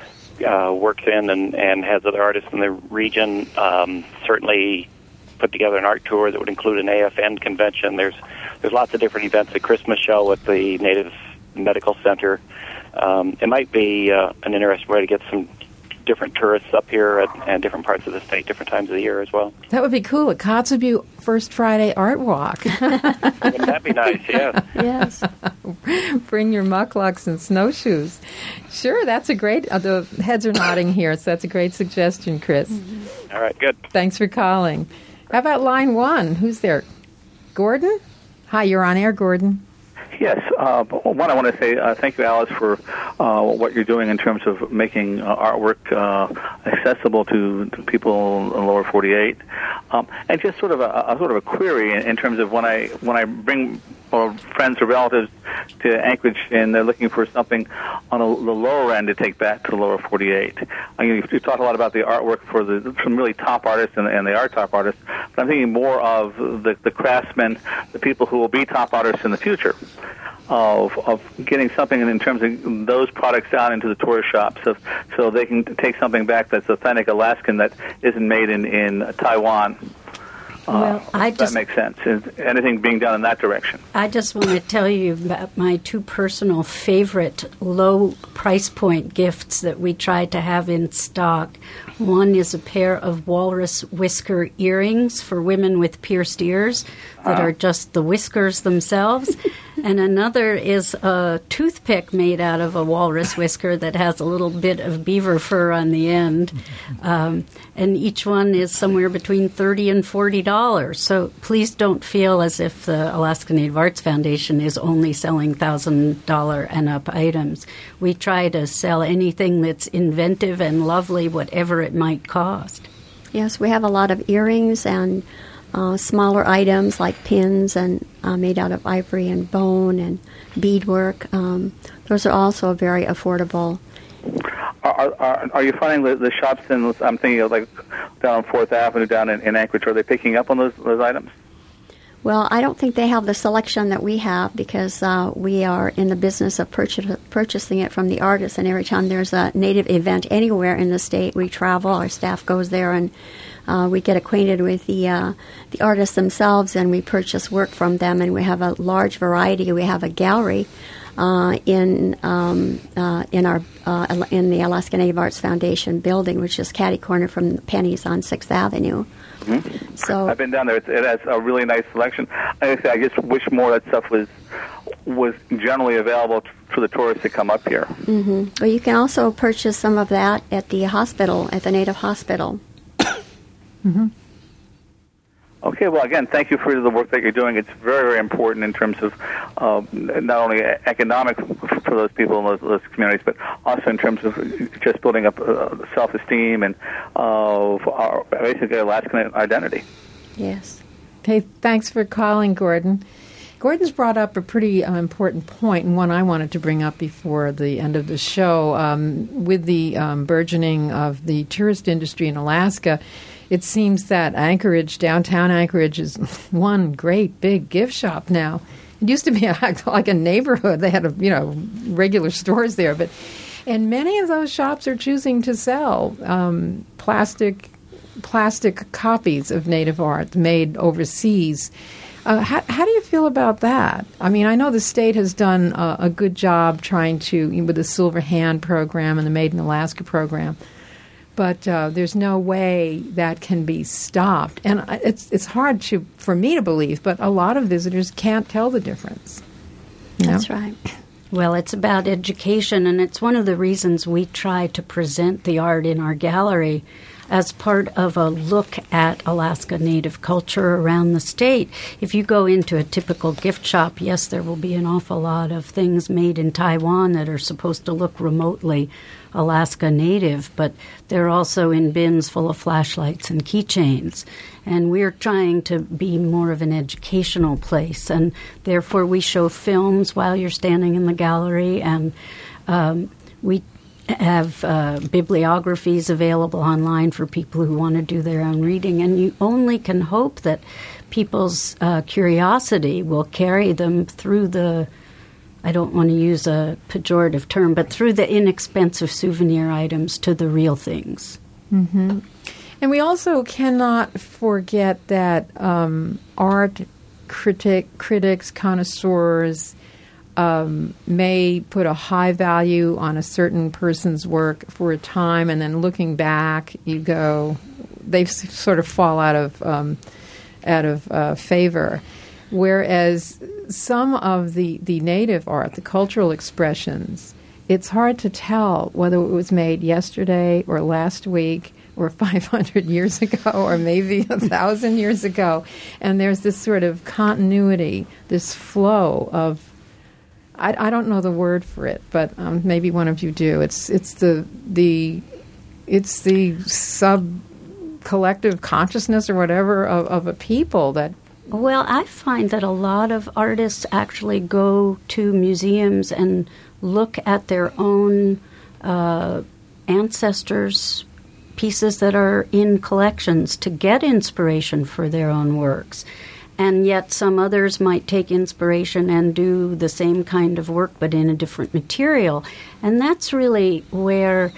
uh, works in and, and has other artists in the region. Um, certainly put together an art tour that would include an A F N convention. There's there's lots of different events. The Christmas show at the Native Medical Center. Um, it might be uh, an interesting way to get some different tourists up here at, at different parts of the state, different times of the year as well. That would be cool. A Kotzebue First Friday Art Walk. Wouldn't that be nice? Yeah. Yes. Bring your mucklucks and snowshoes. Sure, that's a great. Uh, the heads are nodding here, so that's a great suggestion, Chris. Mm-hmm. All right, good. Thanks for calling. How about line one? Who's there? Gordon? Hi, you're on air, Gordon. Yes. Uh, one, I want to say uh, thank you, Alice, for uh, what you're doing in terms of making uh, artwork uh, accessible to, to people in the lower forty-eight, um, and just sort of a, a sort of a query in, in terms of when I when I bring or friends or relatives to Anchorage and they're looking for something on a, the lower end to take back to the lower forty-eight. I mean, you've talked a lot about the artwork for the some really top artists and, and they are top artists, but I'm thinking more of the, the craftsmen, the people who will be top artists in the future. Of, of getting something in terms of those products down into the tourist shops, so, so they can take something back that's authentic Alaskan that isn't made in, in Taiwan. Well, uh, I if just, that makes sense. Is anything being done in that direction? I just want to tell you about my two personal favorite low price point gifts that we try to have in stock. One is a pair of walrus whisker earrings for women with pierced ears that uh-huh. are just the whiskers themselves. And another is a toothpick made out of a walrus whisker that has a little bit of beaver fur on the end. Um, and each one is somewhere between thirty dollars and forty dollars. So please don't feel as if the Alaska Native Arts Foundation is only selling one thousand dollars and up items. We try to sell anything that's inventive and lovely, whatever it might cost. Yes, we have a lot of earrings and Uh, smaller items like pins and uh, made out of ivory and bone and beadwork. Um, those are also very affordable. Are, are, are you finding the, the shops in, I'm thinking of like down on Fourth Avenue down in, in Anchorage, are they picking up on those, those items? Well, I don't think they have the selection that we have because uh, we are in the business of purchase, purchasing it from the artists, and every time there's a Native event anywhere in the state, we travel, our staff goes there, and uh, we get acquainted with the uh, the artists themselves, and we purchase work from them, and we have a large variety. We have a gallery uh, in um, uh, in our uh, in the Alaska Native Arts Foundation building, which is catty corner from Penny's on Sixth Avenue. Mm-hmm. So I've been down there. It, it has a really nice selection. I, I just wish more of that stuff was was generally available for the tourists to come up here. Mm-hmm. Well, you can also purchase some of that at the hospital, at the Native Hospital. Mm-hmm. Okay, well, again, thank you for the work that you're doing. It's very, very important in terms of uh, not only economic for those people in those, those communities, but also in terms of just building up uh, self-esteem and of uh, our basically Alaskan identity. Yes. Okay, thanks for calling, Gordon. Gordon's brought up a pretty uh, important point, and one I wanted to bring up before the end of the show. Um, with the um, burgeoning of the tourist industry in Alaska, it seems that Anchorage, downtown Anchorage, is one great big gift shop now. It used to be a, like a neighborhood. They had, a, you know, regular stores there, but And many of those shops are choosing to sell um, plastic plastic copies of native art made overseas. Uh, how, how do you feel about that? I mean, I know the state has done a, a good job trying to, with the Silver Hand program and the Made in Alaska program, but uh, there's no way that can be stopped. And it's it's hard to for me to believe, but a lot of visitors can't tell the difference. You know? That's right. Well, it's about education, and it's one of the reasons we try to present the art in our gallery as part of a look at Alaska Native culture around the state. If you go into a typical gift shop, yes, there will be an awful lot of things made in Taiwan that are supposed to look remotely Alaska Native, but they're also in bins full of flashlights and keychains. And we're trying to be more of an educational place, and therefore we show films while you're standing in the gallery, and um, we have uh, bibliographies available online for people who want to do their own reading, and you only can hope that people's uh, curiosity will carry them through the, I don't want to use a pejorative term, but through the inexpensive souvenir items to the real things. Mm-hmm. And we also cannot forget that um, art critic, critics, connoisseurs, Um, may put a high value on a certain person's work for a time, and then looking back, you go, they s- sort of fall out of um, out of uh, favor. Whereas some of the, the native art, the cultural expressions, it's hard to tell whether it was made yesterday or last week or five hundred years ago or maybe a thousand years ago. And there's this sort of continuity, this flow of I, I don't know the word for it, but um, maybe one of you do. It's it's the the it's the sub collective consciousness or whatever of, of a people that. Well, I find that a lot of artists actually go to museums and look at their own uh, ancestors' pieces that are in collections to get inspiration for their own works. And yet some others might take inspiration and do the same kind of work but in a different material. And that's really where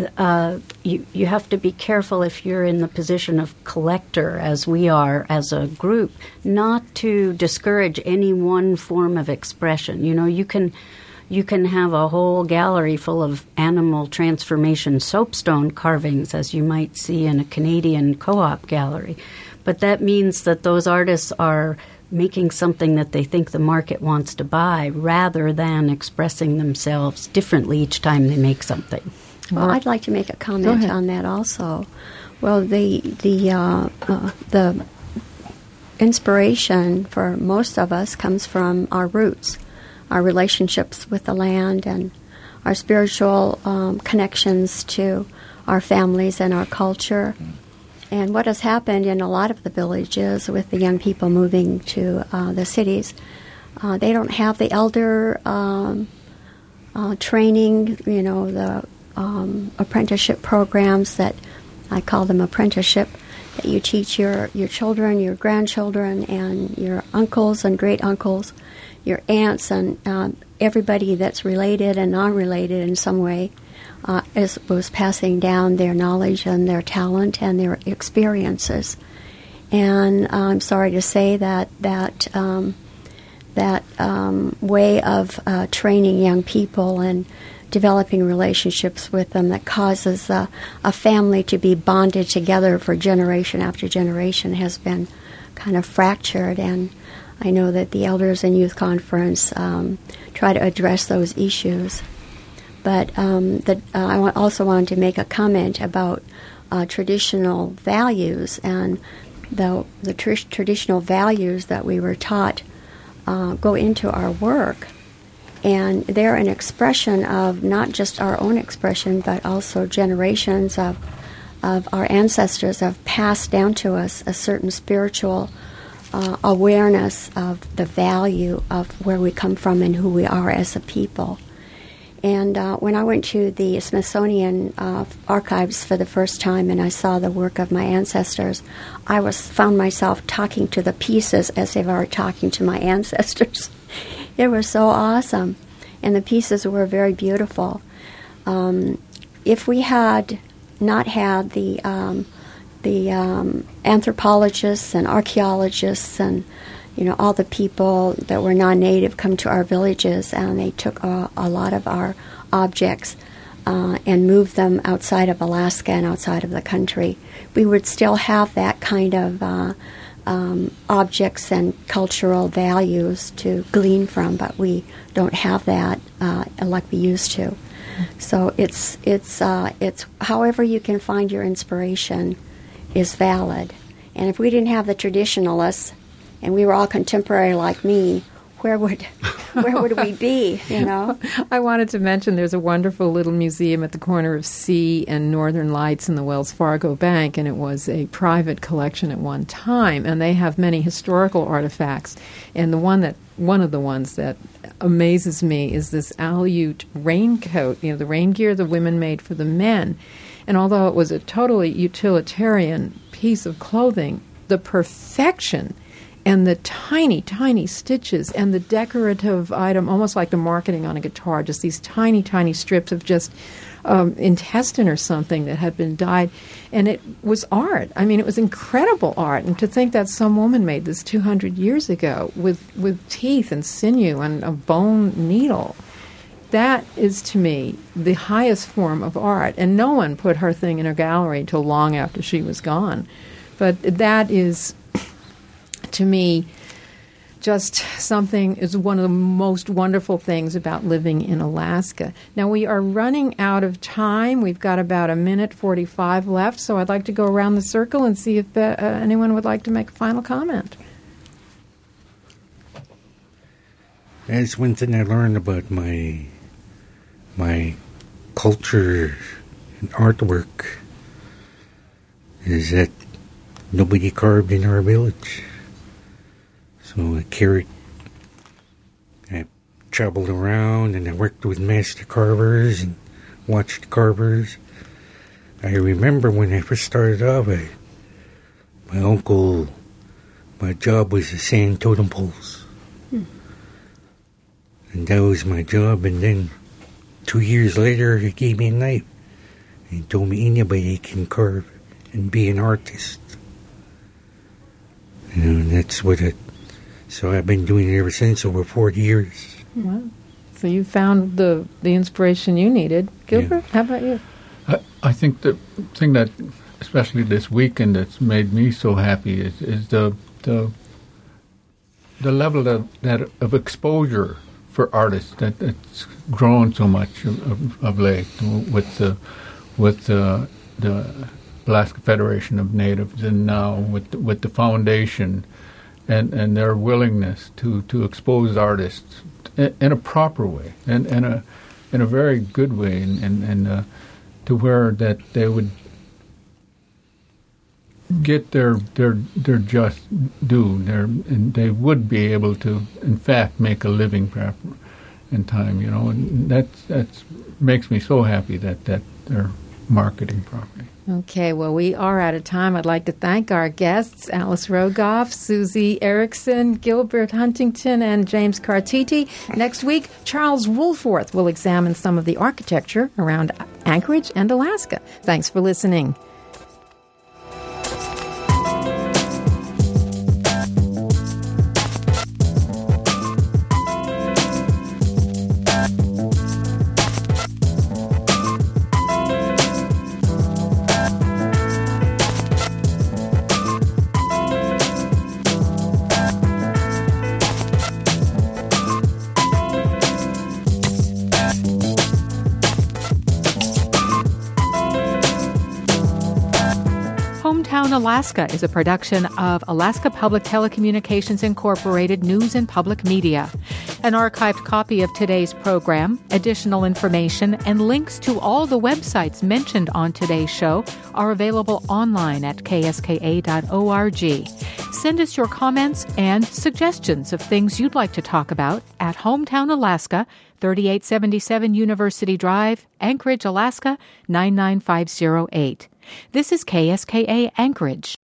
uh, you, you have to be careful if you're in the position of collector, as we are as a group, not to discourage any one form of expression. You know, you can... You can have a whole gallery full of animal transformation soapstone carvings, as you might see in a Canadian co-op gallery. But that means that those artists are making something that they think the market wants to buy rather than expressing themselves differently each time they make something. Well, I'd like to make a comment on that also. Well, the the uh, uh, the inspiration for most of us comes from our roots, our relationships with the land, and our spiritual um, connections to our families and our culture. And what has happened in a lot of the villages with the young people moving to uh, the cities, uh, they don't have the elder um, uh, training, you know, the um, apprenticeship programs that I call them apprenticeship, that you teach your, your children, your grandchildren, and your uncles and great-uncles, your aunts, and um, everybody that's related and non-related in some way. Uh, as was passing down their knowledge and their talent and their experiences. And uh, I'm sorry to say that that um, that um, way of uh, training young people and developing relationships with them that causes uh, a family to be bonded together for generation after generation has been kind of fractured. And I know that the Elders and Youth Conference um, try to address those issues. But um, the, uh, I w- also wanted to make a comment about uh, traditional values, and the, the tr- traditional values that we were taught uh, go into our work. And they're an expression of not just our own expression, but also generations of, of our ancestors have passed down to us a certain spiritual uh, awareness of the value of where we come from and who we are as a people. And uh, when I went to the Smithsonian uh, archives for the first time and I saw the work of my ancestors, I was found myself talking to the pieces as if I were talking to my ancestors. It was so awesome, and the pieces were very beautiful. um, if we had not had the um, the um, anthropologists and archaeologists and you know all the people that were non-native come to our villages, and they took a, a lot of our objects uh, and moved them outside of Alaska and outside of the country, we would still have that kind of uh, um, objects and cultural values to glean from, but we don't have that uh, like we used to. So it's it's uh, it's however you can find your inspiration is valid. And if we didn't have the traditionalists and we were all contemporary like me, where would where would we be, you know? I wanted to mention there's a wonderful little museum at the corner of C and Northern Lights in the Wells Fargo Bank, and it was a private collection at one time, and they have many historical artifacts. And the one that one of the ones that amazes me is this Aleut raincoat, you know, the rain gear the women made for the men. And although it was a totally utilitarian piece of clothing, the perfection and the tiny, tiny stitches and the decorative item, almost like the marketing on a guitar, just these tiny, tiny strips of just um, intestine or something that had been dyed. And it was art. I mean, it was incredible art. And to think that some woman made this two hundred years ago with, with teeth and sinew and a bone needle, that is, to me, the highest form of art. And no one put her thing in her gallery until long after she was gone. But that is, to me, just something is one of the most wonderful things about living in Alaska. Now, we are running out of time. We've got about a minute forty-five left, so I'd like to go around the circle and see if uh, anyone would like to make a final comment. That's one thing I learned about my my culture and artwork is that nobody carved in our village. So I carried, I traveled around and I worked with master carvers and watched carvers. I remember when I first started off, I, my uncle, my job was to sand totem poles. Hmm. And that was my job. And then two years later, he gave me a knife. And he told me anybody can carve and be an artist. You know, and that's what it... So I've been doing it ever since, over forty years. Wow. So you found the, the inspiration you needed. Gilbert, yeah. How about you? I, I think the thing that, especially this weekend, that's made me so happy is, is the the the level of, that of exposure for artists that it's grown so much of, of, of late with the with the, the Alaska Federation of Natives, and now with the, with the foundation. And, and their willingness to, to expose artists in, in a proper way, and in a in a very good way, and, and, and uh, to where that they would get their their their just due, their and they would be able to, in fact, make a living in time. You know, and that's that's makes me so happy that, that they're marketing properly. Okay, well, we are out of time. I'd like to thank our guests, Alice Rogoff, Susie Erickson, Gilbert Huntington, and James Cartiti. Next week, Charles Woolforth will examine some of the architecture around Anchorage and Alaska. Thanks for listening. Alaska is a production of Alaska Public Telecommunications Incorporated News and Public Media. An archived copy of today's program, additional information, and links to all the websites mentioned on today's show are available online at k s k a dot org. Send us your comments and suggestions of things you'd like to talk about at Hometown Alaska, thirty-eight seventy-seven University Drive, Anchorage, Alaska, nine nine five zero eight. This is K S K A Anchorage.